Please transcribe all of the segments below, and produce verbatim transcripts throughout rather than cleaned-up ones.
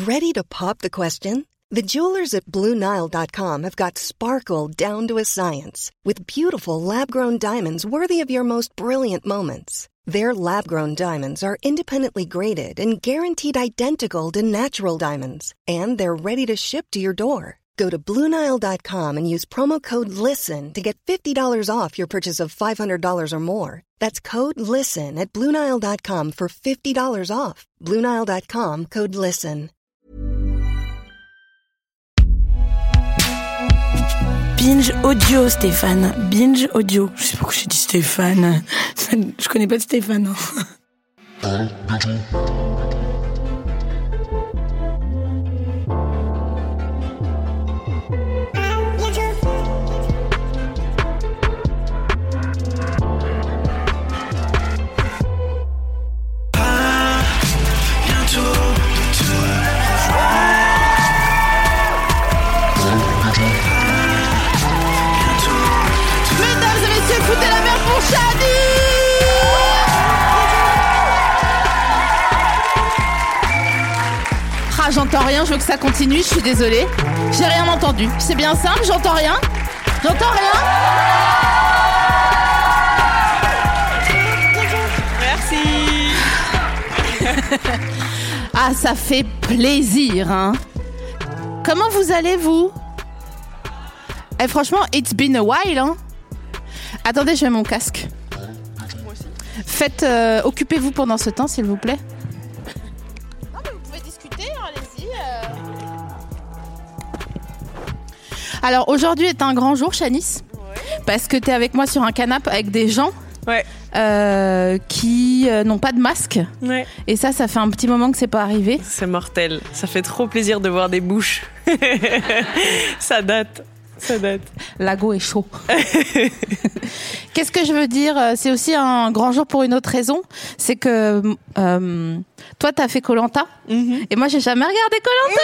Ready to pop the question? The jewelers at Blue Nile dot com have got sparkle down to a science with beautiful lab-grown diamonds worthy of your most brilliant moments. Their lab-grown diamonds are independently graded and guaranteed identical to natural diamonds, and they're ready to ship to your door. Go to Blue Nile dot com and use promo code LISTEN to get fifty dollars off your purchase of five hundred dollars or more. That's code LISTEN at Blue Nile dot com for fifty dollars off. Blue Nile dot com, code LISTEN. Binge audio, Stéphane. Binge audio. Je sais pas pourquoi j'ai dit Stéphane. Je connais pas de Stéphane. Hein. Foutez la merde pour Shadi. Ah, j'entends rien, je veux que ça continue, je suis désolée. J'ai rien entendu. C'est bien simple, j'entends rien. J'entends rien. Merci. Ah, ça fait plaisir, hein. Comment vous allez, vous? Eh, franchement, it's been a while, hein. Attendez, je mets mon casque. Faites, euh, occupez-vous pendant ce temps, s'il vous plaît. Non, mais vous pouvez discuter, hein, allez-y. Euh... Alors, aujourd'hui est un grand jour, Shanice. Ouais. Parce que t'es avec moi sur un canapé avec des gens ouais. euh, qui euh, n'ont pas de masque. Ouais. Et ça, ça fait un petit moment que c'est pas arrivé. C'est mortel. Ça fait trop plaisir de voir des bouches. Ça date. Ça date. L'ago est chaud. Qu'est-ce que je veux dire? C'est aussi un grand jour pour une autre raison. C'est que euh, toi, t'as fait Koh-Lanta. Mm-hmm. Et moi, j'ai jamais regardé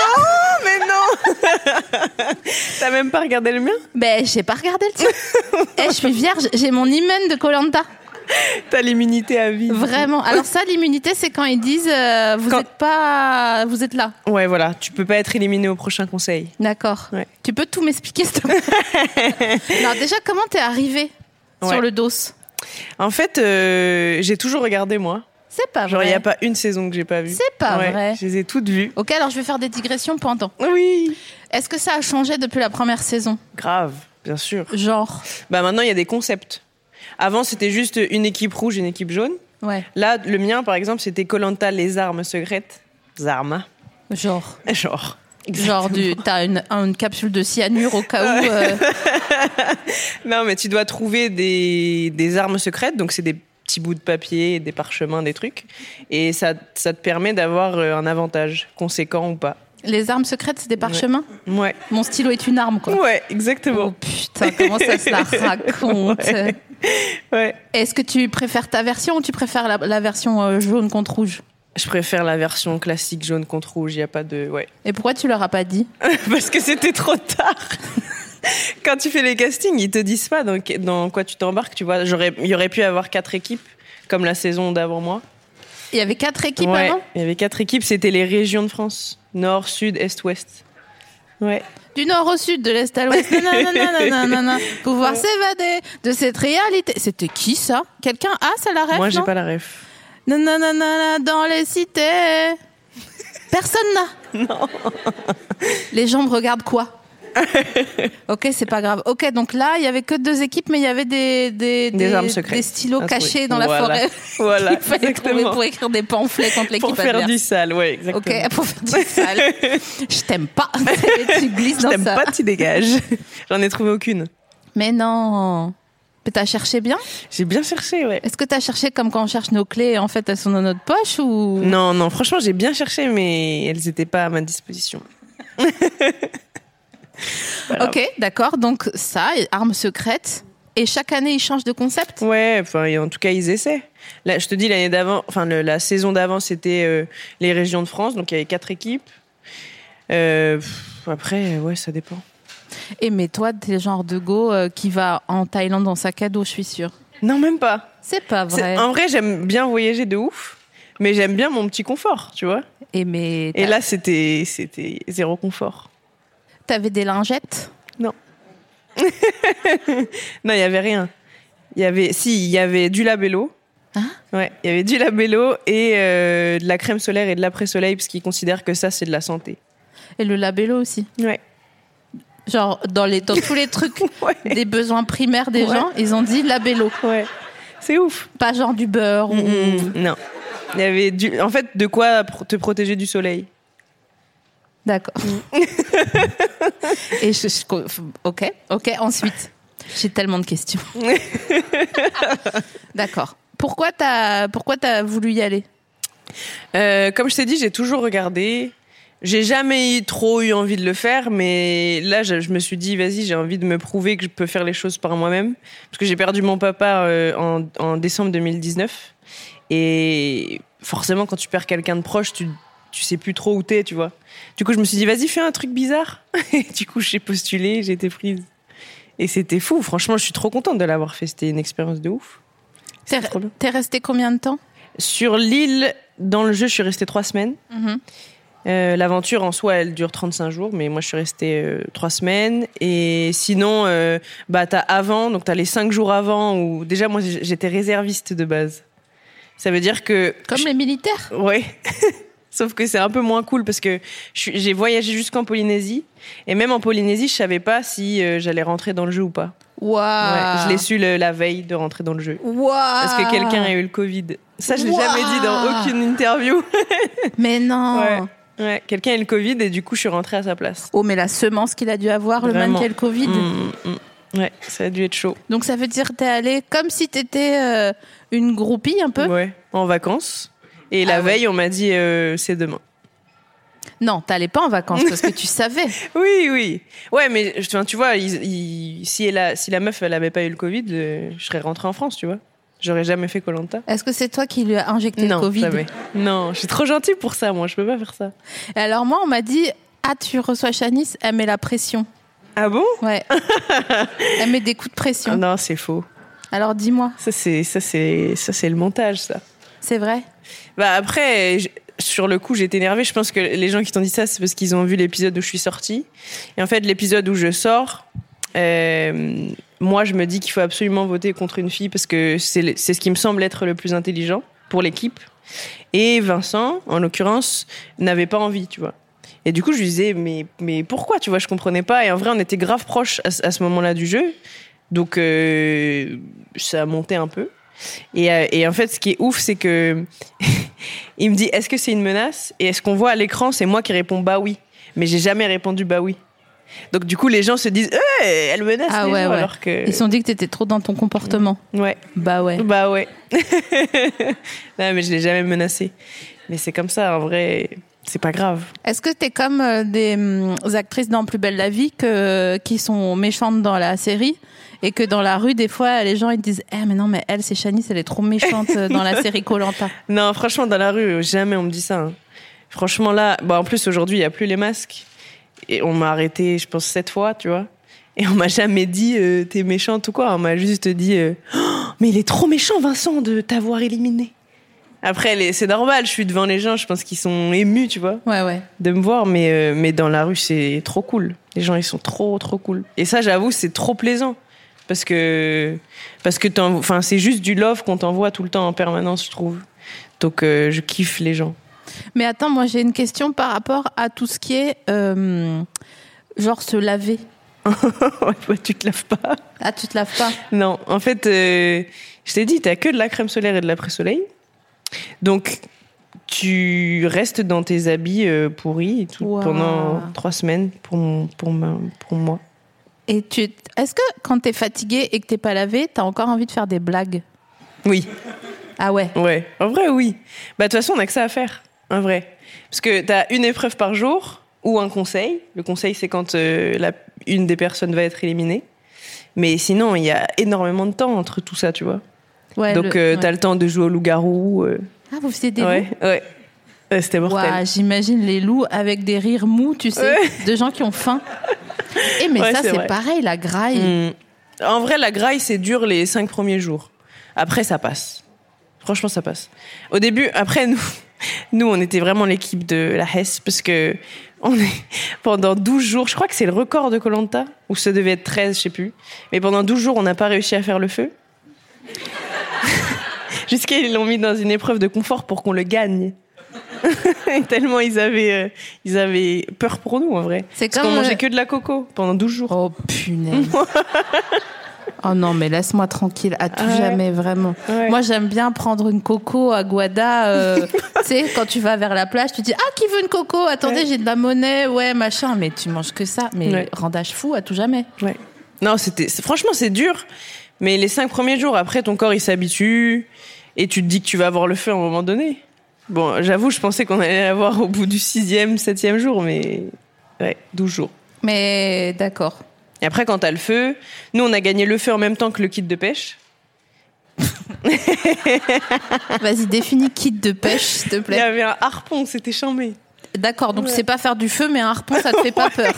Koh-Lanta. Non, mais non. T'as même pas regardé le mien? Ben, j'ai pas regardé le tien. Eh, je suis vierge. J'ai mon hymen de Koh-Lanta. T'as l'immunité à vie. Vraiment. Alors ça, l'immunité, c'est quand ils disent euh, vous quand... êtes pas, vous êtes là. Ouais, voilà. Tu peux pas être éliminé au prochain conseil. D'accord. Ouais. Tu peux tout m'expliquer, s'il te plaît? Alors déjà, comment t'es arrivée ouais. sur le dos? En fait, euh, j'ai toujours regardé moi. C'est pas vrai. Genre, il y a pas une saison que j'ai pas vue. C'est pas ouais, vrai. Je les ai toutes vues. Ok, alors je vais faire des digressions pendant. Oui. Est-ce que ça a changé depuis la première saison? Grave, bien sûr. Genre. Bah maintenant, il y a des concepts. Avant, c'était juste une équipe rouge, une équipe jaune. Ouais. Là, le mien, par exemple, c'était Koh-Lanta, les armes secrètes. Zarma. Genre. Genre. Exactement. Genre, du, t'as une, une capsule de cyanure au cas où. Euh... Non, mais tu dois trouver des, des armes secrètes. Donc, c'est des petits bouts de papier, des parchemins, des trucs. Et ça, ça te permet d'avoir un avantage, conséquent ou pas. Les armes secrètes, c'est des parchemins? Ouais. ouais. Mon stylo est une arme, quoi. Ouais, exactement. Oh putain, comment ça se la raconte? Ouais. Ouais. Est-ce que tu préfères ta version ou tu préfères la, la version euh, jaune contre rouge? Je préfère la version classique jaune contre rouge, il n'y a pas de... Ouais. Et pourquoi tu leur as pas dit? Parce que c'était trop tard. Quand tu fais les castings, ils te disent pas dans, dans quoi tu t'embarques, tu vois. J'aurais, il y aurait pu avoir quatre équipes, comme la saison d'avant moi. Il y avait quatre équipes ouais, avant? Il y avait quatre équipes, c'était les régions de France. Nord, sud, est, ouest. Ouais. Du nord au sud, de l'est à l'ouest. Nanana, pouvoir ouais. s'évader de cette réalité. C'était qui ça? Quelqu'un a ça la ref? Moi, j'ai non pas la ref. Nanana, dans les cités. Personne n'a. Non. Les gens me regardent quoi? Ok, c'est pas grave. Ok, donc là, il y avait que deux équipes, mais il y avait des des, des, des, armes secrètes. des stylos ah, cachés oui. dans la voilà. forêt. Voilà, qu'il fallait trouver pour écrire des pamphlets contre l'équipe Pour faire adverse. du sale, ouais, exactement. Ok, pour faire du sale. Je t'aime pas. Tu glisses Je dans t'aime ça. pas, tu dégages. J'en ai trouvé aucune. Mais non. Mais t'as cherché bien? J'ai bien cherché, ouais. Est-ce que t'as cherché comme quand on cherche nos clés, en fait, elles sont dans notre poche ou? Non, non, franchement, j'ai bien cherché, mais elles étaient pas à ma disposition. Ok, d'accord. Donc ça, armes secrètes. Et chaque année, ils changent de concept? Ouais, enfin, en tout cas, ils essaient. Là, je te dis, l'année d'avant, enfin, le, la saison d'avant, c'était euh, les régions de France, donc il y avait quatre équipes. Euh, pff, après, ouais, ça dépend. Et mais toi, t'es le genre de go euh, qui va en Thaïlande en sac à dos, je suis sûre. Non, même pas. C'est pas vrai. C'est, en vrai, j'aime bien voyager de ouf, Mais j'aime bien mon petit confort, tu vois. Et, mais Et là, c'était, c'était zéro confort. T'avais des lingettes ? Non. Non, il n'y avait rien. Il y avait, si, il y avait du labello. Ah. Ouais, il y avait du labello et euh, de la crème solaire et de l'après-soleil, parce qu'ils considèrent que ça, c'est de la santé. Et le labello aussi ? Ouais. Genre, dans, les, dans tous les trucs Ouais. des besoins primaires des Ouais. gens, ils ont dit labello. Ouais. C'est ouf. Pas genre du beurre ou... Mmh, non. Il y avait du, en fait, de quoi pro- te protéger du soleil. D'accord. Et je, je- ok, ok. Ensuite, j'ai tellement de questions. D'accord. Pourquoi t'as, pourquoi t'as voulu y aller ? Euh, comme je t'ai dit, j'ai toujours regardé. J'ai jamais eu- trop eu envie de le faire, mais là, je, je me suis dit, vas-y, j'ai envie de me prouver que je peux faire les choses par moi-même. Parce que j'ai perdu mon papa euh, en, en décembre deux mille dix-neuf. Et forcément, quand tu perds quelqu'un de proche, tu, tu sais plus trop où t'es, tu vois. Du coup, je me suis dit, vas-y, fais un truc bizarre. Et du coup, j'ai postulé, j'ai été prise. Et c'était fou. Franchement, je suis trop contente de l'avoir fait. C'était une expérience de ouf. T'es, C'était trop bien. t'es resté combien de temps ? Sur l'île, dans le jeu, je suis restée trois semaines. Mhm. Euh, l'aventure en soi, elle dure trente-cinq jours, mais moi je suis restée euh, trois semaines. Et sinon, euh, bah t'as avant, donc t'as les cinq jours avant où déjà moi j'étais réserviste de base. Ça veut dire que Comme je- les militaires ? ouais. Sauf que c'est un peu moins cool parce que je suis- j'ai voyagé jusqu'en Polynésie et même en Polynésie, je savais pas si euh, j'allais rentrer dans le jeu ou pas. Waouh Ouais, je l'ai su le- la veille de rentrer dans le jeu. Waouh Parce que quelqu'un a eu le Covid. Ça, je l'ai Wow. jamais dit dans aucune interview. Mais non Ouais. Ouais, quelqu'un a eu le Covid et du coup, je suis rentrée à sa place. Oh, mais la semence qu'il a dû avoir, le man Vraiment. qui a le Covid. Mm, mm. Ouais, ça a dû être chaud. Donc ça veut dire que t'es allée comme si t'étais euh, une groupie un peu ? Ouais, en vacances. Et la Ah ouais. veille, on m'a dit euh, c'est demain. Non, t'allais pas en vacances parce que tu savais. Oui, oui. Ouais, mais enfin, tu vois, ils- ils- si, elle a, si la meuf elle avait pas eu le Covid, euh, je serais rentrée en France, tu vois. J'aurais jamais fait Koh-Lanta. Est-ce que c'est toi qui lui as injecté Non, le Covid ? jamais. Non, je suis trop gentille pour ça, moi. Je peux pas faire ça. Et alors moi, on m'a dit, ah, tu reçois Shanice, elle met la pression. Ah bon? Ouais. Elle met des coups de Ah pression. non, c'est faux. Alors dis-moi, Ça c'est, ça c'est, ça c'est le montage, ça. c'est vrai ? Bah après, j- sur le coup, j'étais énervée. Je pense que les gens qui t'ont dit ça, c'est parce qu'ils ont vu l'épisode où je suis sortie. Et en fait, l'épisode où je sors, euh, moi, je me dis qu'il faut absolument voter contre une fille parce que c'est, le- c'est ce qui me semble être le plus intelligent pour l'équipe. Et Vincent, en l'occurrence, n'avait pas envie, tu vois. Et du coup, je lui disais, mais, mais pourquoi, tu vois, je comprenais pas. Et en vrai, on était grave proches à, ce- à ce moment-là du jeu. Donc, euh, ça a monté un peu. Et, euh, et en fait, ce qui est ouf, c'est que il me dit, est-ce que c'est une menace? Et est-ce qu'on voit à l'écran, c'est moi qui réponds bah oui. Mais j'ai jamais répondu bah oui. Donc du coup, les gens se disent, eh, elle menace Ah les ouais, gens, ouais. alors que Ils se sont dit que t'étais trop dans ton comportement. ouais, Bah ouais. bah ouais. Non, mais je l'ai jamais menacé. Mais c'est comme ça, en vrai, c'est pas grave. Est-ce que t'es comme euh, des hum, actrices dans Plus belle la vie que, qui sont méchantes dans la série et que dans la rue, des fois, les gens ils te disent eh, mais non, mais elle, c'est Shanice, elle est trop méchante euh, dans la série Koh-Lanta. Non, franchement, dans la rue, jamais on me dit ça. hein. Franchement, là, bah, en plus, aujourd'hui, il n'y a plus les masques. Et on m'a arrêté, je pense, sept fois, tu vois. Et on m'a jamais dit, euh, t'es méchante ou quoi. On m'a juste dit, euh, oh, mais il est trop méchant, Vincent, de t'avoir éliminé. Après, les- c'est normal, je suis devant les gens, je pense qu'ils sont émus, tu vois, Ouais, ouais. de me voir. Mais, euh, mais dans la rue, c'est trop cool. Les gens, ils sont trop, trop cool. Et ça, j'avoue, c'est trop plaisant. Parce que, parce que t'en- enfin, c'est juste du love qu'on t'envoie tout le temps en permanence, je trouve. Donc, euh, je kiffe les gens. Mais attends, moi j'ai une question par rapport à tout ce qui est euh, genre se laver. Ouais, tu te laves pas. Ah, tu te laves pas? Non, en fait, euh, je t'ai dit, t'as que de la crème solaire et de l'après-soleil. Donc, tu restes dans tes habits euh, pourris et tout, Wow. pendant trois semaines pour, mon- pour, ma- pour moi. Et tu, est-ce que quand t'es fatigué et que t'es pas lavé, t'as encore envie de faire des blagues? Oui, Ah ouais. ouais. En vrai, oui. Bah, de toute façon, on a que ça à faire. En vrai. Parce que t'as une épreuve par jour ou un conseil. Le conseil, c'est quand euh, la, une des personnes va être éliminée. Mais sinon, il y a énormément de temps entre tout ça, tu vois. Ouais, Donc, le- euh, ouais. t'as le temps de jouer au loup-garou. euh, Ah, vous faisiez des ouais, loups? ouais. Ouais, c'était mortel. Ouah, j'imagine les loups avec des rires mous, tu sais, Ouais. de gens qui ont faim. Et mais Ouais, ça, c'est c'est vrai. pareil, la graille. Hmm. En vrai, la graille, c'est dur les cinq premiers jours. Après, ça passe. Franchement, ça passe. Au début, après, nous, nous on était vraiment l'équipe de la Hesse parce que on est, pendant douze jours, je crois que c'est le record de Koh-Lanta, ou ça devait être treize, je sais plus. Mais pendant douze jours, on n'a pas réussi à faire le feu. Jusqu'à ils l'ont mis dans une épreuve de confort pour qu'on le gagne. Tellement ils avaient, euh, ils avaient peur pour nous, en vrai. C'est Parce comme qu'on mangeait le- que de la coco pendant douze jours. Oh punaise. Oh non, mais laisse-moi tranquille, à tout Ouais. jamais, vraiment. Ouais. Moi, j'aime bien prendre une coco à Guada. Euh, tu sais, quand tu vas vers la plage, tu dis « Ah, qui veut une coco ? Attendez, Ouais. j'ai de la monnaie, ouais, machin. » Mais tu manges que ça. Mais Ouais. rendage fou, à tout jamais. Ouais. Non, c'était, c'est- franchement, c'est dur. Mais les cinq premiers jours, après, ton corps, il s'habitue. Et tu te dis que tu vas avoir le feu à un moment donné. Bon, j'avoue, je pensais qu'on allait l'avoir au bout du sixième, septième jour, mais ouais, douze jours. Mais d'accord. Et après, quand t'as le feu, nous, on a gagné le feu en même temps que le kit de pêche. Vas-y, définis kit de pêche, s'il te Il y plaît. avait un harpon, c'était chambé. D'accord, donc Ouais. tu sais pas faire du feu, mais un harpon, ça te fait pas peur.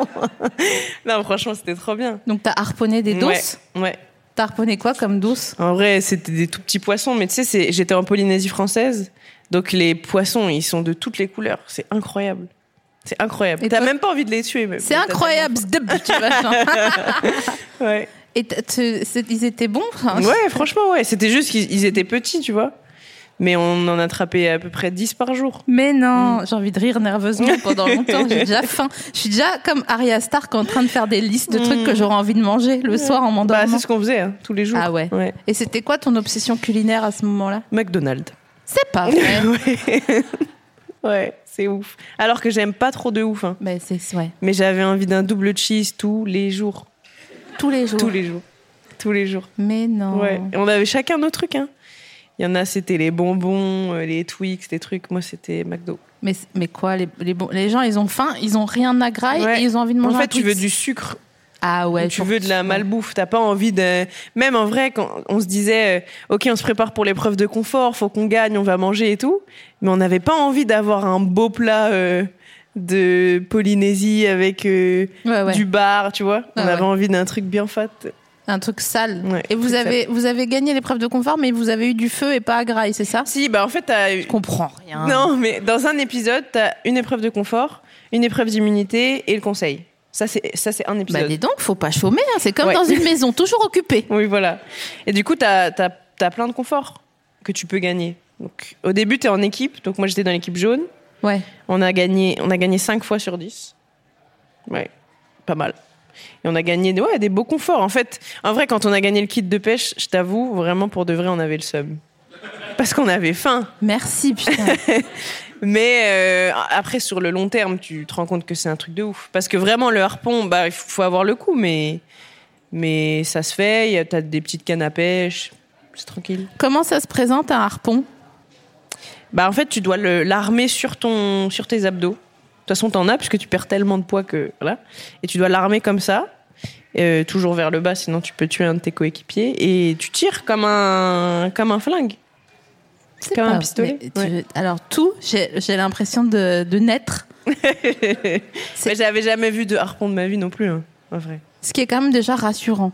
Non, franchement, c'était trop bien. Donc t'as harponné des douces. Ouais, ouais. T'as harponné quoi comme douce? En vrai, c'était des tout petits poissons, mais tu sais, c'est... j'étais en Polynésie française, donc les poissons, ils sont de toutes les couleurs. C'est incroyable. C'est incroyable. Et T'as toi- même pas envie de les tuer, même. C'est Mais t'as incroyable, zdeb, tu vois. genre. tellement- Ouais. Et t- tu- c'est- ils étaient bons enfin, Ouais, franchement, ouais. C'était juste qu'ils ils étaient petits, tu vois. Mais on en attrapait à peu près dix par jour. Mais non, j'ai envie de rire nerveusement pendant longtemps. J'ai déjà faim. Je suis déjà comme Arya Stark en train de faire des listes de trucs que j'aurais envie de manger le soir en Bah, m'endormant. c'est ce qu'on faisait, hein, tous les jours. Ah ouais. Ouais. Et c'était quoi ton obsession culinaire à ce moment-là? McDonald's. C'est pas vrai. Ouais. Ouais, c'est ouf. Alors que j'aime pas trop de ouf, hein. Mais c'est ouais. Mais j'avais envie d'un double cheese tous les jours. Tous les jours. Tous les jours. Tous les jours. Mais non. Ouais. Et on avait chacun nos trucs, hein. Il y en a, c'était les bonbons, euh, les Twix, les trucs. Moi, c'était McDo. Mais, mais quoi, les, les, bons- les gens, ils ont faim, ils ont rien à graille Ouais. et ils ont envie de manger En un fait, tu Twix. veux du sucre. Ah ouais. tu pour- veux de la malbouffe. T'as pas envie de. Même en vrai, quand on se disait, euh, ok, on se prépare pour l'épreuve de confort, faut qu'on gagne, on va manger et tout. Mais on n'avait pas envie d'avoir un beau plat euh, de Polynésie avec euh, Ouais, ouais. du bar, tu vois. On Ouais, avait ouais. envie d'un truc bien fat. Un truc sale. Ouais, et vous truc avez, vous avez gagné l'épreuve de confort, mais vous avez eu du feu et pas à graille, c'est ça? Si, bah en fait, t'as. Je comprends rien. Non, mais dans un épisode, t'as une épreuve de confort, une épreuve d'immunité et le conseil. Ça, c'est, ça, c'est un épisode. Bah dis donc, faut pas chômer, hein. C'est comme Ouais. dans une maison, toujours occupée. Oui, voilà. Et du coup, t'as, t'as, t'as plein de confort que tu peux gagner. Donc, au début, t'es en équipe. Donc, moi, j'étais dans l'équipe jaune. Ouais. On a gagné, on a gagné cinq fois sur dix. Ouais, pas mal. Et on a gagné ouais, des beaux conforts. En fait, en vrai, quand on a gagné le kit de pêche, je t'avoue, vraiment, pour de vrai, on avait le seum. Parce qu'on avait faim. Merci, putain. Mais euh, après, sur le long terme, tu te rends compte que c'est un truc de ouf. Parce que vraiment, le harpon, bah, il faut avoir le coup, mais, mais ça se fait. Y a- T'as des petites cannes à pêche. C'est tranquille. Comment ça se présente un harpon? Bah, en fait, tu dois le, l'armer sur, ton, sur tes abdos. De toute façon, t'en as, puisque tu perds tellement de poids que. Voilà. Et tu dois l'armer comme ça, euh, toujours vers le bas, sinon tu peux tuer un de tes coéquipiers. Et tu tires comme un, comme un flingue. C'est Comme un pas- pistolet, mais tu ouais. veux- Alors tout, j'ai, j'ai l'impression de, de naître. Mais j'avais jamais vu de harpon de ma vie non plus, hein, en vrai. Ce qui est quand même déjà rassurant.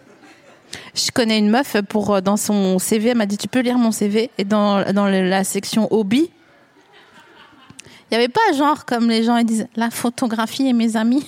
Je connais une meuf pour euh, dans son C V, elle m'a dit tu peux lire mon C V et dans dans le- la section hobby, il y avait pas genre comme les gens ils disent la photographie et mes amis.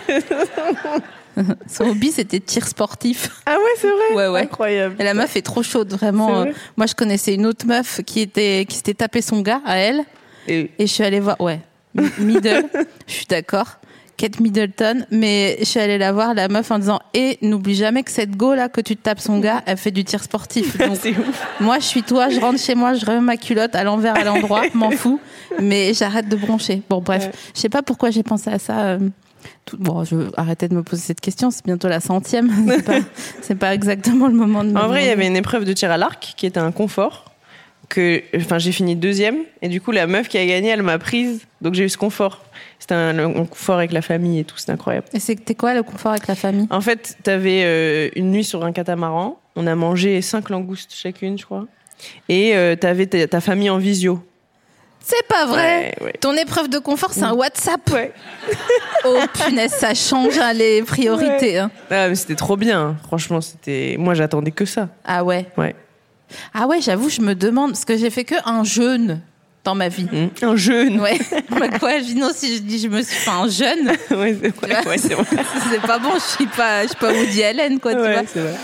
Son hobby c'était tir sportif. Ah ouais, c'est vrai. Ouais, ouais. Incroyable. Et la meuf est trop chaude C'est vraiment. vrai Euh, Moi je connaissais une autre meuf qui était qui s'était tapé son gars à elle Et- et je suis allée voir ouais M- Middle, je suis d'accord. Kate Middleton, mais je suis allée la voir, la meuf, en disant et n'oublie jamais que cette go là que tu te tapes son gars, elle fait du tir sportif. Donc, c'est ouf. moi, je suis toi, je rentre chez moi, je remets ma culotte à l'envers, à l'endroit, m'en fous, mais j'arrête de broncher. Bon, bref, Ouais. je sais pas pourquoi j'ai pensé à ça. euh, tout- Bon, je vais arrêter de me poser cette question, c'est bientôt la centième. C'est pas, c'est pas exactement le moment de me En vrai, il y demander. avait une épreuve de tir à l'arc qui était un confort. Que, enfin, j'ai fini deuxième et du coup, la meuf qui a gagné, elle m'a prise. Donc, j'ai eu ce confort. C'était un, un confort avec la famille et tout, c'était incroyable. Et c'était quoi le confort avec la famille? En fait, t'avais euh, une nuit sur un catamaran. On a mangé cinq langoustes chacune, je crois. Et euh, t'avais ta, ta famille en visio. C'est pas vrai. Ouais, ouais. Ton épreuve de confort, c'est un WhatsApp. Ouais. Oh punaise, ça change hein, les priorités. Hein. Ah, mais c'était trop bien. Franchement, c'était. Moi, j'attendais que ça. Ah ouais. Ouais. Ah ouais, j'avoue, je me demande, parce que j'ai fait que un jeûne dans ma vie. Mmh. Un jeûne. Ouais. Bah quoi, je dis non, si je dis je me suis fait un jeûne. ouais, c'est, ouais, ouais, c'est vrai. c'est pas bon, je suis pas, je suis pas Woody Allen, quoi, tu ouais, vois. C'est vrai.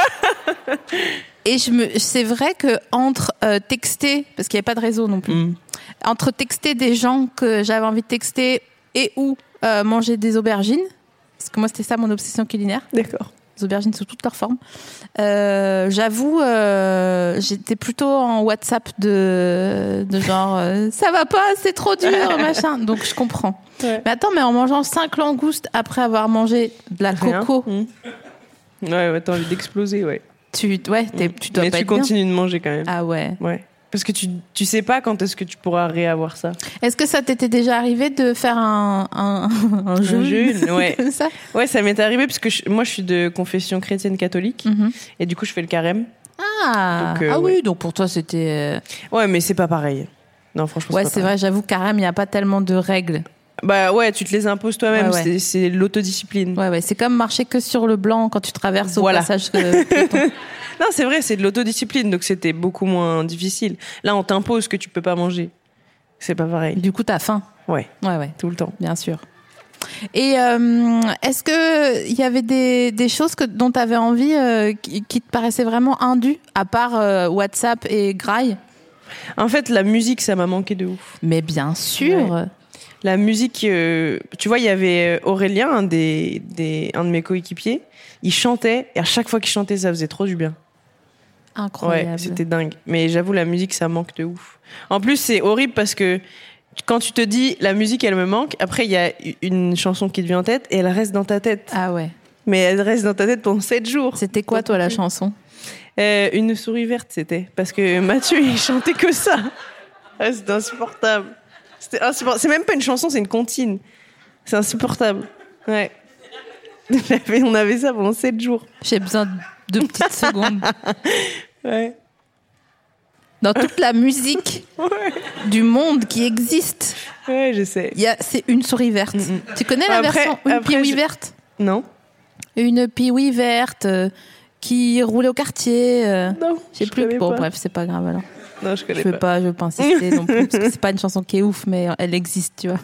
Et je me, c'est vrai que entre euh, texter, parce qu'il n'y avait pas de réseau non plus, mmh. entre texter des gens que j'avais envie de texter et ou euh, manger des aubergines, parce que moi c'était ça mon obsession culinaire. D'accord. Les aubergines sous toutes leurs formes. Euh, j'avoue, euh, j'étais plutôt en WhatsApp de, de genre euh, ça va pas, c'est trop dur, machin. Donc je comprends. Ouais. Mais attends, mais en mangeant cinq langoustes après avoir mangé de la coco, mmh. ouais, ouais, t'as envie d'exploser, ouais. Tu, ouais, t'es, tu dois mais pas tu être bien. continues de manger quand même. Ah ouais. Ouais. Parce que tu, tu sais pas quand est-ce que tu pourras réavoir ça. Est-ce que ça t'était déjà arrivé de faire un, un, un jeûne, un jeûne, ouais. comme ça? Ouais, ça m'est arrivé parce que je, moi je suis de confession chrétienne catholique mm-hmm. et du coup je fais le carême. Ah, donc, euh, ah ouais. oui, donc pour toi c'était. Ouais, mais c'est pas pareil. Non, franchement. Ouais, c'est, c'est vrai, j'avoue, carême, il n'y a pas tellement de règles. Bah ouais, tu te les imposes toi-même, ouais, ouais. C'est, c'est l'autodiscipline. Ouais, ouais, c'est comme marcher que sur le blanc quand tu traverses voilà. au passage que Non, c'est vrai, c'est de l'autodiscipline, donc c'était beaucoup moins difficile. Là, on t'impose que tu peux pas manger. C'est pas pareil. Du coup, t'as faim. Ouais. Ouais, ouais. Tout le temps. Bien sûr. Et euh, est-ce que il y avait des, des choses que, dont t'avais envie euh, qui, qui te paraissaient vraiment indues, à part euh, WhatsApp et Grail? En fait, la musique, ça m'a manqué de ouf. Mais bien sûr. Ouais. La musique, euh, tu vois, il y avait Aurélien, un, des, des, un de mes coéquipiers, il chantait, et à chaque fois qu'il chantait, ça faisait trop du bien. Incroyable. Ouais, c'était dingue. Mais j'avoue, la musique, ça manque de ouf. En plus, c'est horrible parce que quand tu te dis, la musique, elle me manque, après, il y a une chanson qui te vient en tête, et elle reste dans ta tête. Ah ouais. Mais elle reste dans ta tête pendant sept jours. C'était quoi, toi, la chanson? euh, Une souris verte, c'était. Parce que Mathieu, il chantait que ça. Ah, c'était insupportable. C'était insupportable. C'est même pas une chanson, c'est une comptine. C'est insupportable. Ouais. On avait ça pendant sept jours. J'ai besoin de petites secondes. Ouais. Dans toute la musique ouais. du monde qui existe. Ouais, je sais. Y a, c'est une souris verte. Mm-hmm. Tu connais la après, version Une Pee-wee je... verte? Non. Une Pee-wee verte euh, qui roulait au quartier. Euh, non, je sais je plus. Bon, pas. bref, c'est pas grave alors. Non, je connais je veux pas. pas. Je veux pas insister non plus parce que c'est pas une chanson qui est ouf, mais elle existe, tu vois.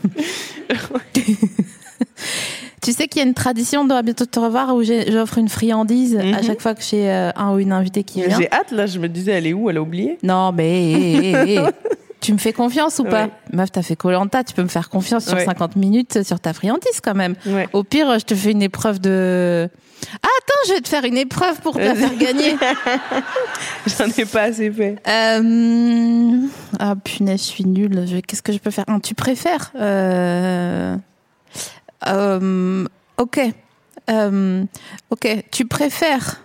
Tu sais qu'il y a une tradition de bientôt te revoir où j'ai, j'offre une friandise mm-hmm. à chaque fois que j'ai euh, un ou une invitée qui vient. J'ai hâte là. Je me disais, elle est où? Elle a oublié? Non, mais hey, hey, hey. Tu me fais confiance ou pas? Ouais. Meuf, t'as fait Koh-Lanta, tu peux me faire confiance sur ouais. cinquante minutes sur ta friandise quand même. Ouais. Au pire, je te fais une épreuve de. Ah, attends, je vais te faire une épreuve pour te la faire gagner. J'en ai pas assez fait. Euh... Ah punaise, je suis nulle. Je... Qu'est-ce que je peux faire? Un, tu préfères euh... Euh... Ok. Euh... Ok. Tu préfères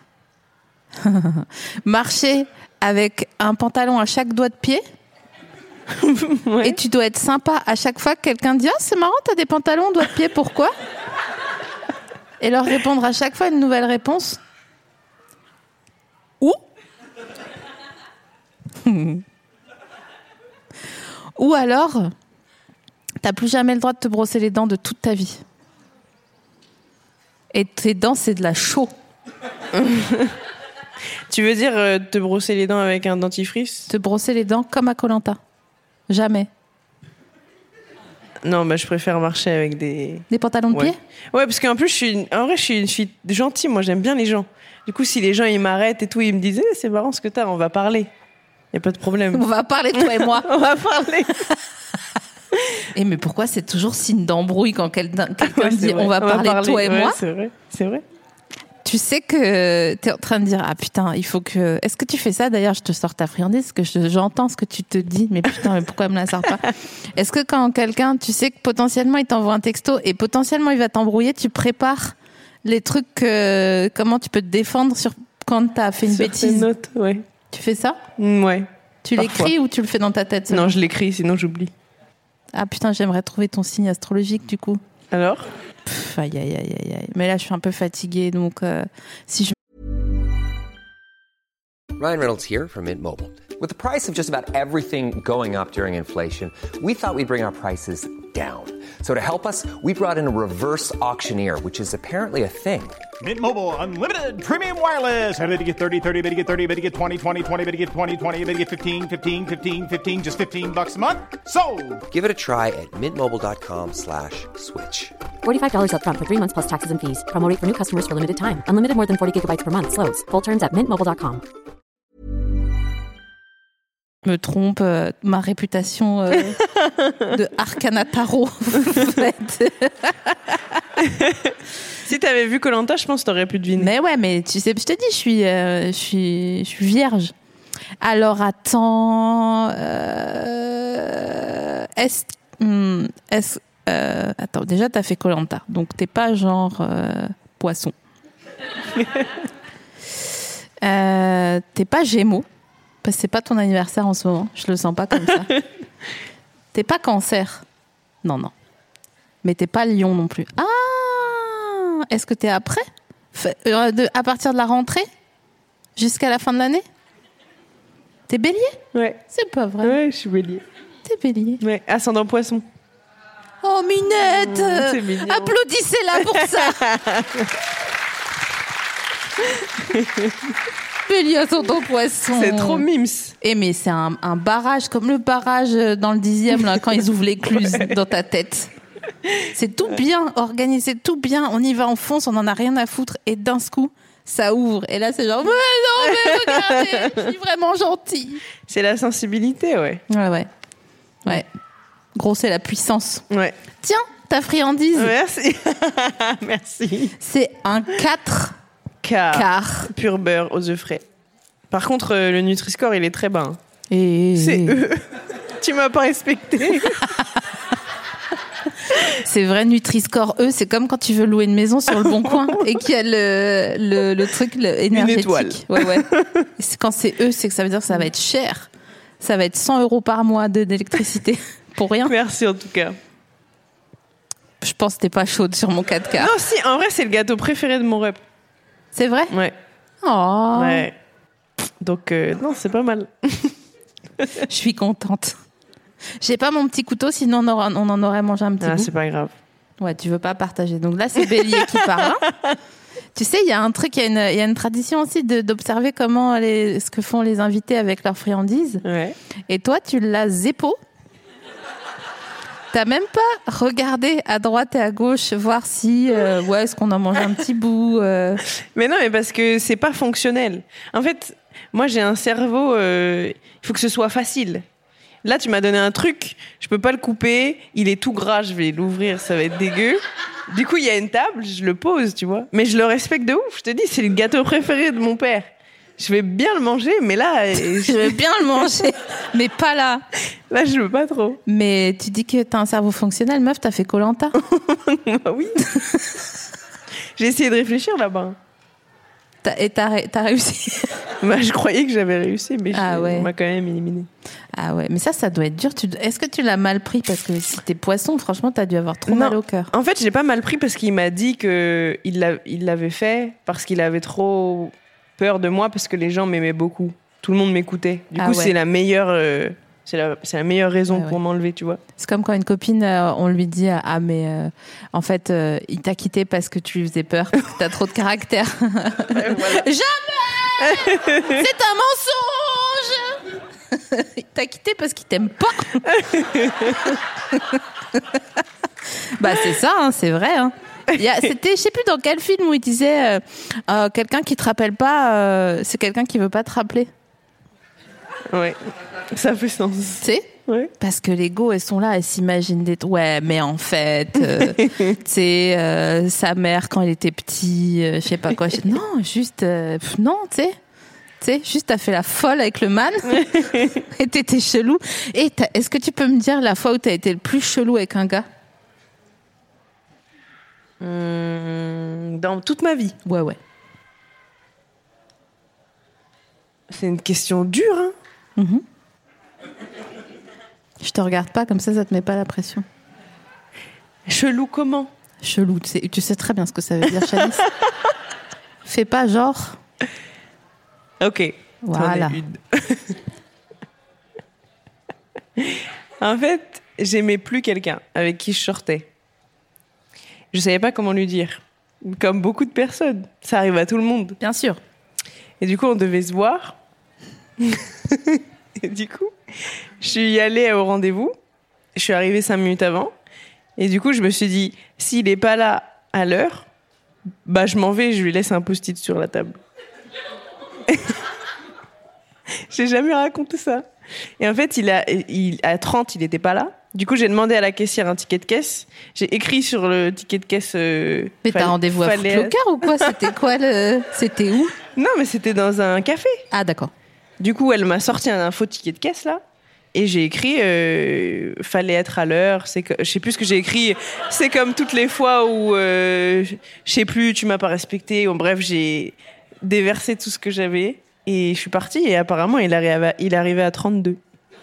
marcher avec un pantalon à chaque doigt de pied? Ouais. Et tu dois être sympa à chaque fois que quelqu'un dit « Ah, c'est marrant, t'as des pantalons doigts de pied, pourquoi ?» Et leur répondre à chaque fois une nouvelle réponse. Ou Ou alors, t'as plus jamais le droit de te brosser les dents de toute ta vie. Et tes dents, c'est de la chaux. Tu veux dire euh, te brosser les dents avec un dentifrice? Te brosser les dents comme à Koh-Lanta. Jamais. Non, bah je préfère marcher avec des... Des pantalons de ouais. pied? Ouais, parce qu'en plus, je suis une... en vrai, je suis une fille gentille. Moi, j'aime bien les gens. Du coup, si les gens, ils m'arrêtent et tout, ils me disent eh, c'est marrant ce que t'as, on va parler. Y a pas de problème. On va parler, toi et moi. On va parler. Et mais pourquoi c'est toujours signe d'embrouille quand quelqu'un, quelqu'un ouais, dit on va, on parler, va parler, toi et ouais, moi? C'est vrai, c'est vrai. Tu sais que t'es en train de dire ah putain il faut que est-ce que tu fais ça d'ailleurs je te sors ta friandise parce que je, j'entends ce que tu te dis mais putain mais pourquoi elle me la sort pas? Est-ce que quand quelqu'un tu sais que potentiellement il t'envoie un texto et potentiellement il va t'embrouiller, tu prépares les trucs que, comment tu peux te défendre sur quand t'as fait une sur bêtise? Notes, ouais. Tu fais ça? Mmh, ouais. Tu Parfois. L'écris ou tu le fais dans ta tête seulement? Non, je l'écris sinon j'oublie. Ah putain j'aimerais trouver ton signe astrologique du coup. Alors? Pff, aïe aïe aïe aïe aïe. Mais là je suis un peu fatiguée donc euh, si je Ryan Reynolds here from Mint Mobile. With the price of just about everything going up during inflation, we thought we'd bring our prices down. So to help us, we brought in a reverse auctioneer, which is apparently a thing. Mint Mobile Unlimited Premium Wireless. How to get thirty, thirty, how to get thirty, how to get twenty, twenty, twenty, how to get twenty, twenty, how to get fifteen, fifteen, fifteen, fifteen, just fifteen bucks a month? Sold! Give it a try at mintmobile.com slash switch. forty-five dollars up front for three months plus taxes and fees. Promo rate for new customers for limited time. Unlimited more than forty gigabytes per month. Slows full terms at mint mobile dot com. Me trompe, euh, ma réputation euh, de Arcana Tarot. En fait. Si t'avais vu Koh-Lanta, je pense que t'aurais pu deviner. Mais ouais, mais tu sais, je te dis, je suis, euh, je suis, je suis vierge. Alors attends, euh, est-ce, hum, est-ce, euh, attends, déjà t'as fait Koh-Lanta, donc t'es pas genre euh, poisson. euh, t'es pas Gémeaux. Parce que c'est pas ton anniversaire en ce moment. Je le sens pas comme ça. T'es pas Cancer. Non, non. Mais t'es pas Lion non plus. Ah! Est-ce que t'es après? Fait, euh, de, à partir de la rentrée? Jusqu'à la fin de l'année? T'es Bélier? Ouais. C'est pas vrai. Ouais, je suis Bélier. T'es Bélier. Ouais, ascendant Poisson. Oh, Minette! Mmh, c'est mignon. Applaudissez-la pour ça! Bélier ascendant Poisson. C'est trop mimes. Eh mais c'est un, un barrage, comme le barrage dans le dixième, là, quand ils ouvrent l'écluse ouais. dans ta tête. C'est tout bien organisé, tout bien. On y va, on fonce, on n'en a rien à foutre. Et d'un coup, ça ouvre. Et là, c'est genre, mais non, mais regardez, je suis vraiment gentille. C'est la sensibilité, ouais. Ouais, ouais. Ouais. Gros, c'est la puissance. Ouais. Tiens, ta friandise. Merci. Merci. C'est un quatre. Car, Car. Pur beurre aux œufs frais. Par contre, euh, le Nutri-Score, il est très bas. Hein. Et... C'est eux. Tu m'as pas respecté. C'est vrai, Nutri-Score, eux, c'est comme quand tu veux louer une maison sur le Bon Coin et qu'il y a le, le, le truc le, énergétique. Une étoile. Ouais, ouais. C'est, quand c'est eux, c'est que ça veut dire que ça va être cher. Ça va être cent euros par mois de, d'électricité. Pour rien. Merci en tout cas. Je pense que t'es pas chaude sur mon quatre K. Non, si, en vrai, c'est le gâteau préféré de mon rep. C'est vrai? Ouais. Oh. Ouais. Donc, euh, non, c'est pas mal. Je suis contente. J'ai pas mon petit couteau, sinon on, aura, on en aurait mangé un petit ah, bout. C'est pas grave. Ouais, tu veux pas partager. Donc là, c'est Bélier qui parle. Hein. Tu sais, il y a un truc, il y a une, il y a une tradition aussi de, d'observer comment les, ce que font les invités avec leurs friandises. Ouais. Et toi, tu l'as zépo. T'as même pas regardé à droite et à gauche, voir si, euh, ouais, est-ce qu'on en mange un petit bout euh... Mais non, mais parce que c'est pas fonctionnel. En fait, moi, j'ai un cerveau, euh, il faut que ce soit facile. Là, tu m'as donné un truc, je peux pas le couper, il est tout gras, je vais l'ouvrir, ça va être dégueu. Du coup, il y a une table, je le pose, tu vois. Mais je le respecte de ouf, je te dis, c'est le gâteau préféré de mon père. Je vais bien le manger, mais là... Je, je vais bien le manger, mais pas là. Là, je veux pas trop. Mais tu dis que t'as un cerveau fonctionnel, meuf, t'as fait Koh-Lanta. Bah oui. J'ai essayé de réfléchir là-bas. T'as, et t'as, t'as réussi. Bah, je croyais que j'avais réussi, mais ah ouais. on m'a quand même éliminé. Ah ouais, mais ça, ça doit être dur. Tu... Est-ce que tu l'as mal pris? Parce que si t'es poisson, franchement, t'as dû avoir trop non. mal au cœur. En fait, j'ai pas mal pris parce qu'il m'a dit qu'il l'a... il l'avait fait parce qu'il avait trop peur de moi parce que les gens m'aimaient beaucoup. Tout le monde m'écoutait. Du ah coup, ouais. c'est la meilleure... Euh... C'est la, c'est la meilleure raison ah ouais. pour m'enlever, tu vois. C'est comme quand une copine, euh, on lui dit ah mais euh, en fait euh, il t'a quitté parce que tu lui faisais peur, parce que t'as trop de caractère. Ouais, voilà. Jamais, c'est un mensonge. Il t'a quitté parce qu'il t'aime pas. Bah c'est ça, hein, c'est vrai. Hein. Il y a, c'était, je sais plus dans quel film où il disait euh, euh, quelqu'un qui te rappelle pas, euh, c'est quelqu'un qui veut pas te rappeler. Ouais, ça fait sens. Tu sais, ouais. Parce que les go, elles sont là, elles s'imaginent des... Ouais, mais en fait, euh, tu sais, euh, sa mère, quand elle était petite, euh, je sais pas quoi. Je... Non, juste... Euh, non, tu sais. Tu sais, juste t'as fait la folle avec le man et t'étais chelou. Et t'as... est-ce que tu peux me dire la fois où t'as été le plus chelou avec un gars? Mmh, dans toute ma vie. Ouais, ouais. C'est une question dure, hein. Mmh. Je te regarde pas, comme ça, ça te met pas la pression. Chelou comment? Chelou, tu sais, tu sais très bien ce que ça veut dire, Chalice. Fais pas genre. Ok. Voilà. En fait, j'aimais plus quelqu'un avec qui je sortais. Je savais pas comment lui dire. Comme beaucoup de personnes. Ça arrive à tout le monde. Bien sûr. Et du coup, on devait se voir. Et du coup, je suis allée au rendez-vous. Je suis arrivée cinq minutes avant. Et du coup, je me suis dit, s'il est pas là à l'heure, bah je m'en vais et je lui laisse un post-it sur la table. J'ai jamais raconté ça. Et en fait, il a, il, à trente, il était pas là. Du coup, j'ai demandé à la caissière un ticket de caisse. J'ai écrit sur le ticket de caisse... Euh, mais t'as rendez-vous à Footlocker ou quoi? C'était quoi le... C'était où? Non, mais c'était dans un café. Ah, d'accord. Du coup, elle m'a sorti un faux ticket de caisse, là. Et j'ai écrit... Euh, fallait être à l'heure. C'est que, je sais plus ce que j'ai écrit. C'est comme toutes les fois où... Euh, je sais plus, tu m'as pas respecté. Ou, bref, j'ai déversé tout ce que j'avais. Et je suis partie. Et apparemment, il arrivait, il arrivait à trente-deux.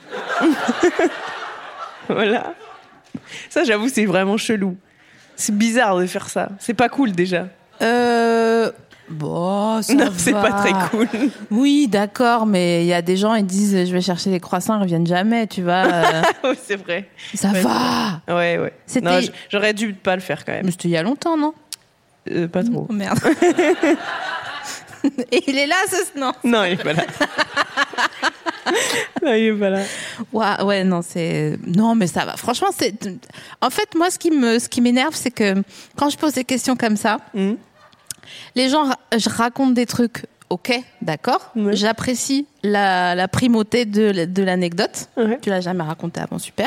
Voilà. Ça, j'avoue, c'est vraiment chelou. C'est bizarre de faire ça. C'est pas cool, déjà. Euh... Bon, ça non, va. c'est pas très cool. Oui, d'accord, mais il y a des gens, ils disent, je vais chercher les croissants, ils reviennent jamais, tu vois. Euh... Oui, c'est vrai. Ça ouais, va. Ouais, ouais. C'était... Non, j'aurais dû pas le faire, quand même. Mais c'était il y a longtemps, non? euh, Pas trop. Oh, merde. Et il est là, ce... Non. Non, il est pas là. Non, il est pas là. Ouais, ouais, non, c'est... Non, mais ça va. Franchement, c'est... En fait, moi, ce qui me, ce qui m'énerve, c'est que quand je pose des questions comme ça, mmh. les gens, je raconte des trucs, ok, d'accord. Ouais. J'apprécie la, la primauté de, de l'anecdote. Ouais. Tu l'as jamais raconté avant, super.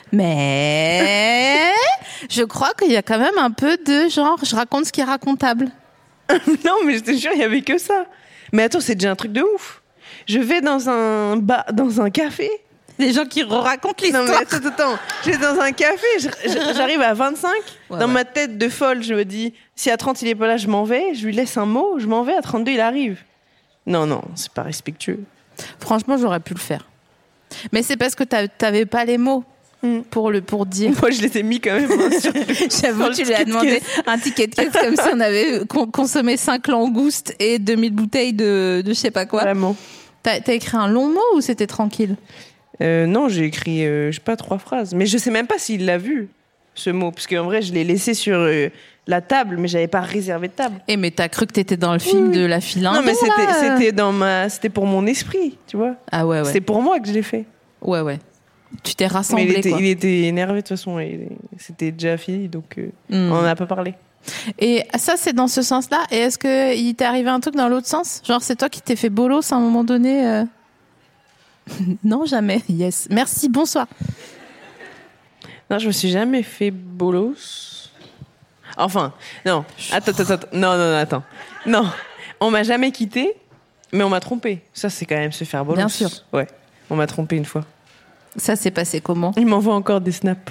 Mais je crois qu'il y a quand même un peu de genre, je raconte ce qui est racontable. Non, mais je te jure, il y avait que ça. Mais attends, c'est déjà un truc de ouf. Je vais dans un bar, dans un café. Les gens qui racontent l'histoire. Non, mais attends, attends. Je vais dans un café, j'arrive à vingt-cinq. Ouais, dans ouais. ma tête de folle, je me dis, si à trente, il est pas là, je m'en vais. Je lui laisse un mot, je m'en vais. À trente-deux, il arrive. Non, non, c'est pas respectueux. Franchement, j'aurais pu le faire. Mais c'est parce que t'avais pas les mots. Mm. Pour, le, pour dire. Moi, je les ai mis quand même. Hein, sur, J'avoue, tu lui as demandé un ticket de caisse comme si on avait consommé cinq langoustes et deux mille bouteilles de, de je sais pas quoi. Vraiment. T'as, t'as écrit un long mot ou c'était tranquille? euh, Non, j'ai écrit, euh, je sais pas, trois phrases. Mais je sais même pas s'il l'a vu, ce mot. Parce qu'en vrai, je l'ai laissé sur euh, la table, mais j'avais pas réservé de table. Eh, mais t'as cru que t'étais dans le film oui. de la file Non, mais c'était, c'était, dans ma, c'était pour mon esprit, tu vois. Ah ouais, ouais. C'était pour moi que je l'ai fait. Ouais, ouais. Tu t'es rassemblé, mais il était, quoi. Il était énervé, de toute façon. Et c'était déjà fini, donc euh, mm. on en a pas parlé. Et ça, c'est dans ce sens-là. Et est-ce qu'il t'est arrivé un truc dans l'autre sens? Genre, c'est toi qui t'es fait bolos à un moment donné euh... Non, jamais. Yes. Merci, bonsoir. Non, je me suis jamais fait bolos. Enfin, non. Attends, attends, attends. Non, non, non, attends. Non, on m'a jamais quitté, mais on m'a trompé. Ça, c'est quand même se faire bolos. Bien sûr. Ouais, on m'a trompé une fois. Ça s'est passé comment? Il m'envoie encore des snaps.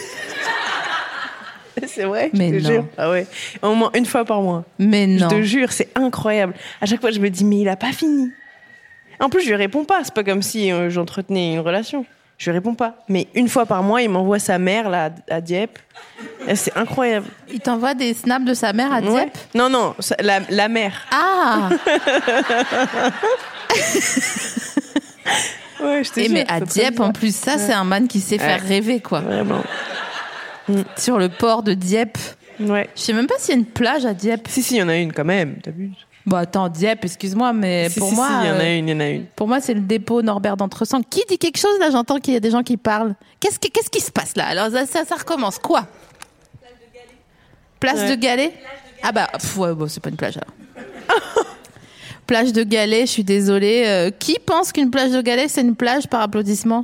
C'est vrai, mais je te non. jure. Ah ouais, au moins une fois par mois. Mais non. Je te jure, c'est incroyable. À chaque fois, je me dis, mais il a pas fini. En plus, je lui réponds pas. C'est pas comme si euh, j'entretenais une relation. Je lui réponds pas. Mais une fois par mois, il m'envoie sa mère là à Dieppe. Et c'est incroyable. Il t'envoie des snaps de sa mère à Dieppe? Ouais. Non, non, la, la mère. Ah. Ouais, je te Et jure, mais à Dieppe, en plus, ça, ouais. c'est un man qui sait ouais. faire rêver, quoi. Vraiment. Mm. Sur le port de Dieppe. Ouais. Je sais même pas s'il y a une plage à Dieppe. Si, si, il y en a une quand même, t'abuses. Bon, attends, Dieppe, excuse-moi, mais si, pour si, moi... Si, il y en a euh, une, il y en a une. Pour moi, c'est le dépôt Norbert d'Entresang. Qui dit quelque chose, là? J'entends qu'il y a des gens qui parlent. Qu'est-ce qui, qu'est-ce qui se passe, là? Alors, ça, ça, ça recommence. Quoi? Place de Galets. Place ouais. de Galets Ah bah, pff, ouais, bon, c'est pas une plage, alors. Plage de Galets, je suis désolée. Euh, qui pense qu'une plage de Galets, c'est une plage par applaudissement?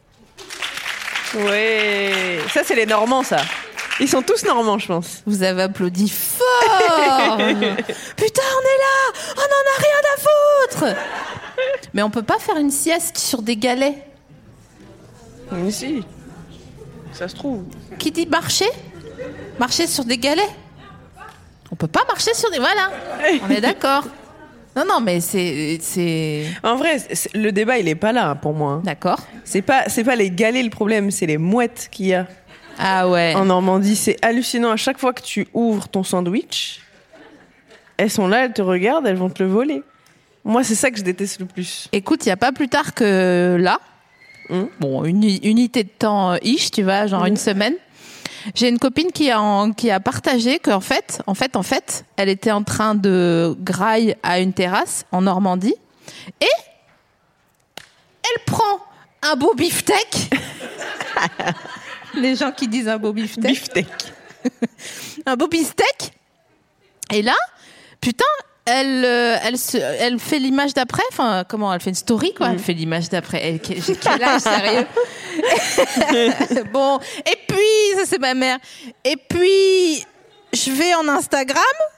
Ouais. Ça, c'est les Normands, ça. Ils sont tous normands, je pense. Vous avez applaudi fort. Putain, on est là. On n'en a rien à foutre. Mais on peut pas faire une sieste sur des galets? Mais si. Ça se trouve. Qui dit marcher? Marcher sur des galets? On peut pas marcher sur des... Voilà. On est d'accord. Non, non, mais c'est... c'est... En vrai, c'est... le débat, il est pas là, pour moi. D'accord. C'est pas, c'est pas les galets le problème, c'est les mouettes qu'il y a. Ah ouais. En Normandie, c'est hallucinant. À chaque fois que tu ouvres ton sandwich, elles sont là, elles te regardent, elles vont te le voler. Moi, c'est ça que je déteste le plus. Écoute, il n'y a pas plus tard que là, Mmh. Bon, une unité de temps ish, tu vois, genre mmh. une semaine. J'ai une copine qui a, en, qui a partagé qu'en fait, en fait, en fait, elle était en train de graille à une terrasse en Normandie et elle prend un beau beefsteak. Les gens qui disent un beau beefsteak. Beefsteak. Un beau beefsteak. Et là, putain, elle, euh, elle, se, elle fait l'image d'après. Enfin, comment elle fait une story, quoi. Mm. Elle fait l'image d'après. Elle, j'ai quel âge, sérieux. Bon, et puis, ça c'est ma mère. Et puis, je vais en Instagram.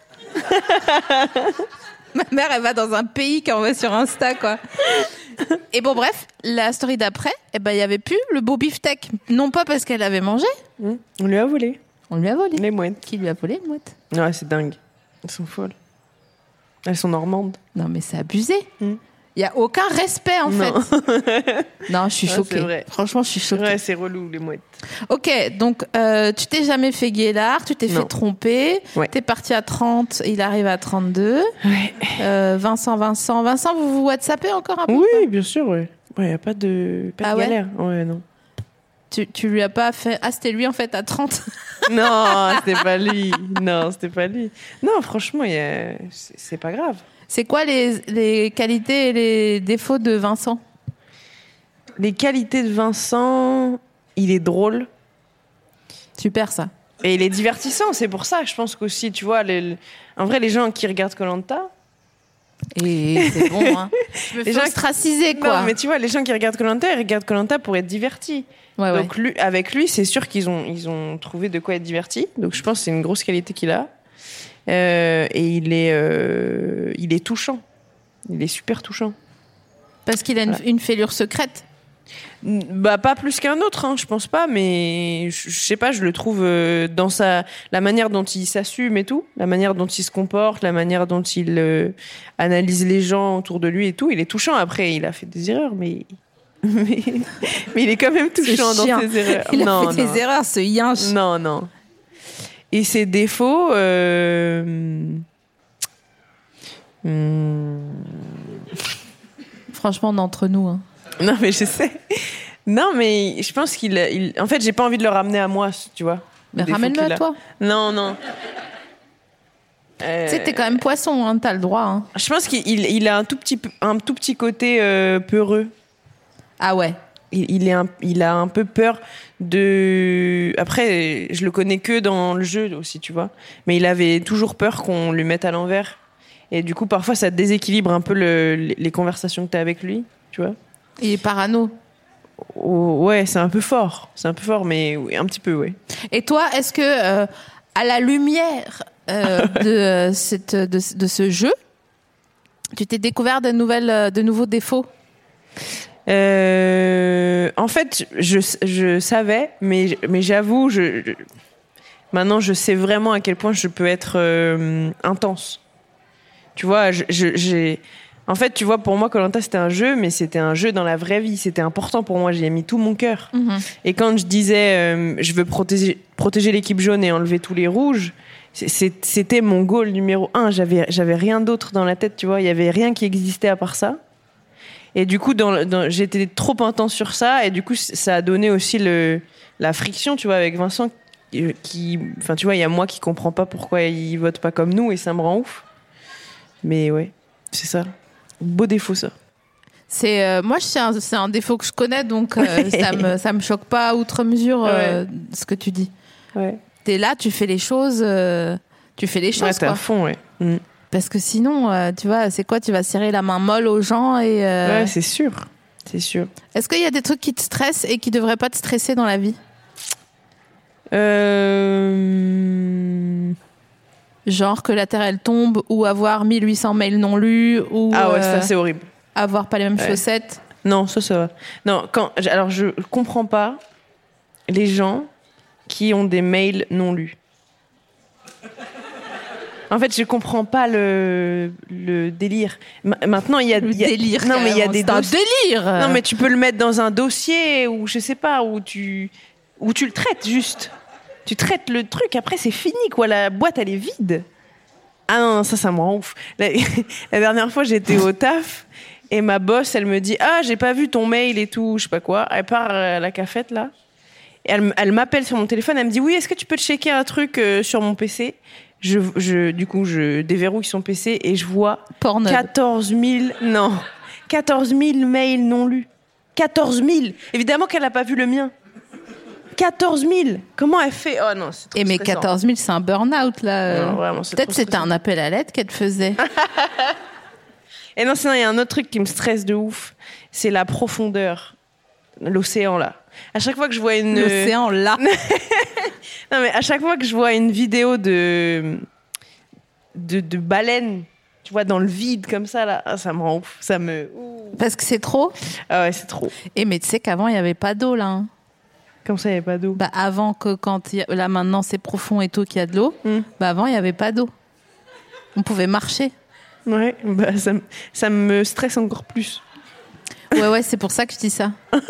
Ma mère, elle va dans un pays quand on va sur Insta, quoi. Et bon, bref, la story d'après, eh ben, il y avait plus le beau beefsteak. Non pas parce qu'elle avait mangé. Mmh. On lui a volé. On lui a volé. Les mouettes. Qui lui a volé, les mouettes? Ouais, c'est dingue. Elles sont folles. Elles sont normandes. Non, mais c'est abusé. Il mmh. n'y a aucun respect, en non. fait. Non, je suis ouais, choquée. C'est vrai. Franchement, je suis choquée. Ouais, c'est relou, les mouettes. Ok, donc euh, tu t'es jamais fait guélard, tu t'es non. fait tromper. Ouais. T'es parti à trente, il arrive à trente-deux. Ouais. Euh, Vincent, Vincent. Vincent, vous vous WhatsAppez encore un peu? Oui, bien sûr, ouais. Ouais, y a pas de, pas de ah galère. Ouais, ouais non. Tu, tu lui as pas fait... Ah, c'était lui, en fait, à trente. Non, c'était pas lui. Non, c'était pas lui. Non, franchement, y a... c'est, c'est pas grave. C'est quoi les, les qualités et les défauts de Vincent? Les qualités de Vincent, il est drôle. Super, ça. Et il est divertissant, c'est pour ça. Je pense qu'aussi, tu vois, les... en vrai, les gens qui regardent Koh-Lanta... Et c'est bon, hein. Je me fais ostraciser, quoi. Non, mais tu vois, les gens qui regardent Koh-Lanta, ils regardent Koh-Lanta pour être divertis. Ouais, Donc, ouais. lui, avec lui, c'est sûr qu'ils ont, ils ont trouvé de quoi être divertis. Donc, je pense que c'est une grosse qualité qu'il a. Euh, et il est, euh, il est touchant. Il est super touchant. Parce qu'il a une, voilà. une fêlure secrète. Bah, pas plus qu'un autre, hein, je pense pas, mais je, je sais pas, je le trouve euh, dans sa, la manière dont il s'assume et tout, la manière dont il se comporte, la manière dont il euh, analyse les gens autour de lui et tout. Il est touchant. Après, il a fait des erreurs, mais. mais, mais il est quand même touchant dans ses erreurs. Il non, a fait non. des erreurs, ce yinche. Non, non. Et ses défauts. Euh... Hmm... Franchement, d'entre nous. Hein. Non, mais je sais. Non, mais je pense qu'il. Il... En fait, j'ai pas envie de le ramener à moi, tu vois. Mais ramène-le à toi. Non, non. Euh... Tu sais, t'es quand même poisson, hein, t'as le droit. Hein. Je pense qu'il il a un tout petit, un tout petit côté euh, peureux. Ah ouais. Il, il, est un, il a un peu peur de. Après, je le connais que dans le jeu aussi, tu vois. Mais il avait toujours peur qu'on lui mette à l'envers. Et du coup, parfois, ça déséquilibre un peu le, les conversations que t'as avec lui, tu vois. Il est parano. Oh, ouais, c'est un peu fort. C'est un peu fort, mais oui, un petit peu, ouais. Et toi, est-ce que, euh, à la lumière euh, de, cette, de, de ce jeu, tu t'es découvert de, nouvelles, de nouveaux défauts? Euh, en fait, je, je savais, mais, mais j'avoue, je, je, maintenant, je sais vraiment à quel point je peux être euh, intense. Tu vois, je, je, j'ai... En fait, tu vois, pour moi, Koh-Lanta, c'était un jeu, mais c'était un jeu dans la vraie vie. C'était important pour moi. J'y ai mis tout mon cœur. Mmh. Et quand je disais, euh, je veux protéger, protéger l'équipe jaune et enlever tous les rouges, c'est, c'était mon goal numéro un. J'avais, j'avais rien d'autre dans la tête, tu vois. Il y avait rien qui existait à part ça. Et du coup, dans, dans, j'étais trop intense sur ça. Et du coup, ça a donné aussi le, la friction, tu vois, avec Vincent. Qui, enfin, tu vois, il y a moi qui comprends pas pourquoi il vote pas comme nous, et ça me rend ouf. Mais ouais, c'est ça. Beau défaut, ça. C'est, euh, moi, c'est un, c'est un défaut que je connais, donc euh, ça me, ça me choque pas outre mesure euh, ouais. ce que tu dis. Ouais. T'es là, tu fais les choses, euh, tu fais les choses, ouais, t'es quoi. à fond, ouais. Mm. Parce que sinon, euh, tu vois, c'est quoi? Tu vas serrer la main molle aux gens et. Euh... Ouais, c'est sûr, c'est sûr. Est-ce qu'il y a des trucs qui te stressent et qui devraient pas te stresser dans la vie? Euh... Genre que la Terre elle tombe, ou avoir mille huit cents mails non lus, ou ah ouais, euh, ça c'est horrible. Avoir pas les mêmes ouais. chaussettes. Non, ça ça va. Non, quand alors je comprends pas les gens qui ont des mails non lus. En fait, je comprends pas le le délire. Ma- maintenant, il y a le y a, délire. Non, mais il y a des c'est un dossiers. délire. Non, mais tu peux le mettre dans un dossier ou je sais pas où tu où tu le traites juste. Tu traites le truc, après c'est fini, quoi. La boîte, elle est vide. Ah non, ça, ça me rend ouf. La, la dernière fois, j'étais au taf Et ma boss, elle me dit « Ah, j'ai pas vu ton mail et tout, je sais pas quoi. » Elle part à la cafette, là. Et elle, elle m'appelle sur mon téléphone. Elle me dit « Oui, est-ce que tu peux checker un truc euh, sur mon P C ?» je, je, Du coup, je déverrouille son P C et je vois Pornhub. quatorze mille... Non, quatorze mille mails non lus. quatorze mille. Évidemment qu'elle n'a pas vu le mien. quatorze mille. Comment elle fait? Oh non, c'est trop Et mais stressant. quatorze mille, c'est un burn-out, là. Non, vraiment, c'est Peut-être trop c'était stressant. un appel à l'aide qu'elle te faisait. Et non, sinon, il y a un autre truc qui me stresse de ouf. C'est la profondeur. L'océan, là. À chaque fois que je vois une... L'océan, là. Non, mais à chaque fois que je vois une vidéo de... de, de baleine, tu vois, dans le vide, comme ça, là, ah, ça me rend ouf. Ça me... Ouh. Parce que c'est trop. Ah ouais, c'est trop. Et mais tu sais qu'avant, il n'y avait pas d'eau, là. hein. Comme ça, il n'y avait pas d'eau. Bah, avant que, quand il y a- là, maintenant, c'est profond et tout, qu'il y a de l'eau. Mm. Bah, avant, il n'y avait pas d'eau. On pouvait marcher. Ouais, bah, ça, me- ça me stresse encore plus. Ouais, ouais, c'est pour ça que je dis ça.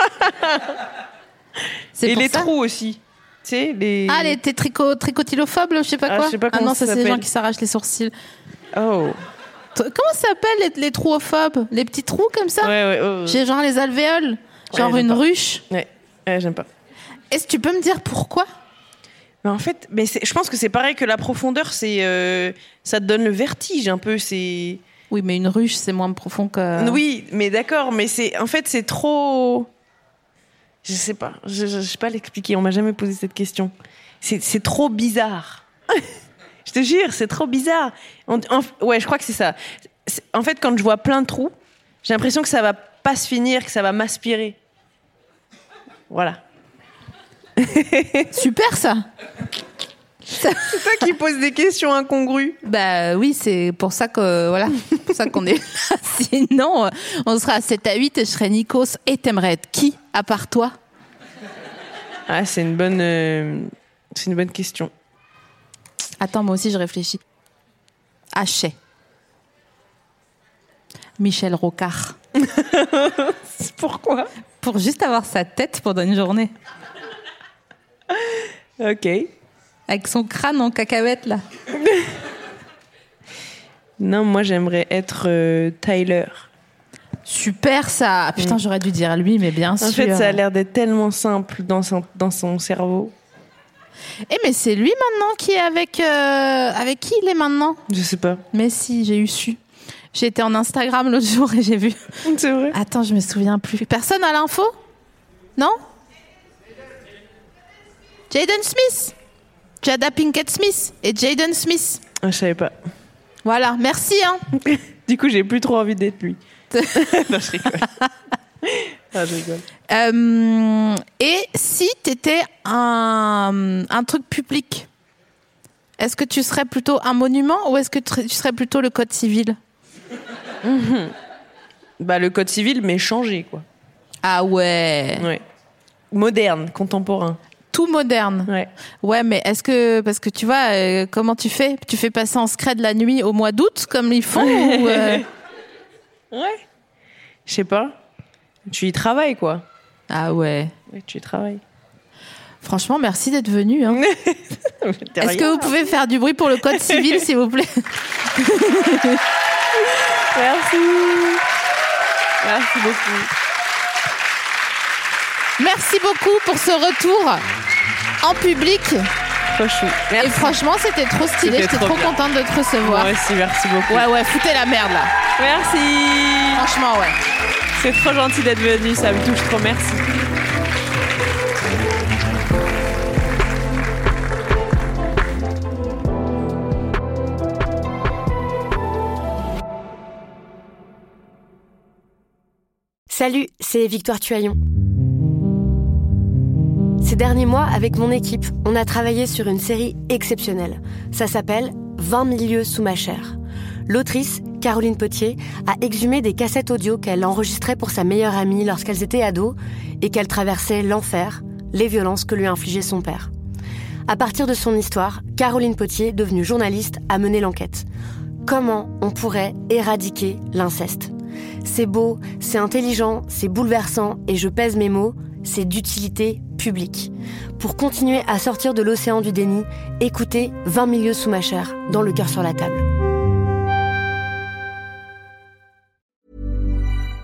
C'est Et pour les ça. trous aussi. Tu sais, les... Ah, les t'es trico, tricotylophobes, là, je sais pas Ah, quoi. je sais pas ah comment non, ça ça, c'est les gens s'appelle. qui s'arrachent les sourcils. Oh. T- Comment ça s'appelle les, les trouophobes? Les petits trous comme ça? Ouais, ouais, oh. J'ai genre les alvéoles. Genre Ouais, j'aime une pas. ruche. Ouais, ouais, j'aime pas. Est-ce que tu peux me dire pourquoi? Mais en fait, mais c'est- je pense que c'est pareil que la profondeur, c'est, euh, ça te donne le vertige un peu. C'est... Oui, mais une ruche, c'est moins profond que. Oui, mais d'accord, mais c'est, en fait, c'est trop... Je sais pas, je, je, je sais pas l'expliquer, on m'a jamais posé cette question. C'est, c'est trop bizarre. Je te jure, c'est trop bizarre. On- en- ouais, je crois que c'est ça. C'est- en fait, quand je vois plein de trous, j'ai l'impression que ça va pas se finir, que ça va m'aspirer. Voilà. Super ça. C'est toi qui poses des questions incongrues. Bah oui, c'est pour ça que voilà, pour ça qu'on est là. Sinon, euh, on sera à sept à huit et je serai Nikos. Et t'aimerais être qui à part toi? Ah, c'est une bonne, euh, c'est une bonne question. Attends, moi aussi je réfléchis. Hachet. Michel Rocard. Pourquoi? Pour juste avoir sa tête pendant une journée. Ok. Avec son crâne en cacahuète là. Non, moi j'aimerais être euh, Tyler. Super ça. Putain, j'aurais dû dire lui, mais bien sûr. En fait, ça a l'air d'être tellement simple dans son, dans son cerveau. Eh mais c'est lui maintenant qui est avec euh, avec qui il est maintenant? Je sais pas. Mais si, j'ai eu su. J'étais en Instagram l'autre jour et j'ai vu. C'est vrai. Attends, je me souviens plus. Personne à l'info? Non? Jaden Smith. Jada Pinkett Smith et Jaden Smith. Ah, je savais pas. Voilà, merci hein. Du coup, j'ai plus trop envie d'être lui. Non, je rigole. Ah, je rigole. Euh, et si t'étais un, un truc public, est-ce que tu serais plutôt un monument ou est-ce que tu serais plutôt le code civil? Mmh. Bah, le code civil, mais changé, quoi. Ah ouais. Ouais. Moderne, contemporain. Tout moderne. Ouais. Ouais, mais est-ce que, parce que tu vois, euh, comment tu fais? Tu fais passer en scred la nuit au mois d'août, comme ils font ou, euh... Ouais. Je sais pas. Tu y travailles, quoi. Ah ouais. Ouais, tu y travailles. Franchement, merci d'être venu. Hein. De Est-ce rien. que vous pouvez faire du bruit pour le code civil, s'il vous plaît? Merci. Merci beaucoup. Merci beaucoup pour ce retour en public. Trop chou. Et Merci. franchement, c'était trop stylé. C'était J'étais trop trop bien. contente de te recevoir. Moi aussi, merci beaucoup. Ouais, ouais, foutez la merde là. Merci. Franchement, ouais. C'est trop gentil d'être venu, ça me touche trop, merci. Salut, c'est Victoire Tuaillon. Ces derniers mois, avec mon équipe, on a travaillé sur une série exceptionnelle. Ça s'appelle vingt milieux sous ma chair. L'autrice, Caroline Potier, a exhumé des cassettes audio qu'elle enregistrait pour sa meilleure amie lorsqu'elles étaient ados et qu'elle traversait l'enfer, les violences que lui infligeait son père. À partir de son histoire, Caroline Potier, devenue journaliste, a mené l'enquête. Comment on pourrait éradiquer l'inceste ? C'est beau, c'est intelligent, c'est bouleversant et je pèse mes mots, c'est d'utilité publique. Pour continuer à sortir de l'océan du déni, écoutez vingt milieux sous ma chair, dans Le cœur sur la table.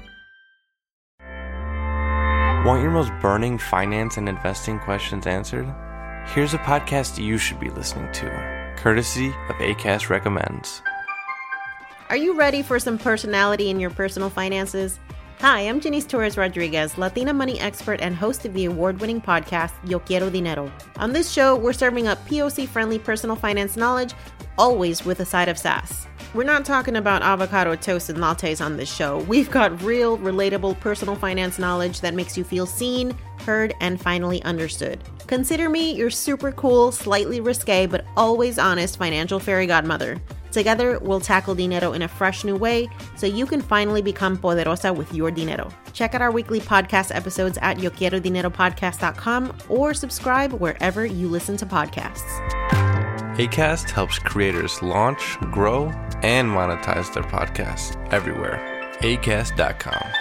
Want your most burning finance and investing questions answered? Here's a podcast you should be listening to, courtesy of Acast Recommends. Are you ready for some personality in your personal finances? Hi, I'm Janice Torres Rodriguez, Latina money expert and host of the award-winning podcast, Yo Quiero Dinero. On this show, we're serving up P O C-friendly personal finance knowledge, always with a side of sass. We're not talking about avocado toast and lattes on this show. We've got real, relatable personal finance knowledge that makes you feel seen, heard, and finally understood. Consider me your super cool, slightly risque, but always honest financial fairy godmother. Together, we'll tackle dinero in a fresh new way so you can finally become poderosa with your dinero. Check out our weekly podcast episodes at yo quiero dinero podcast dot com or subscribe wherever you listen to podcasts. Acast helps creators launch, grow, and monetize their podcasts everywhere. acast dot com.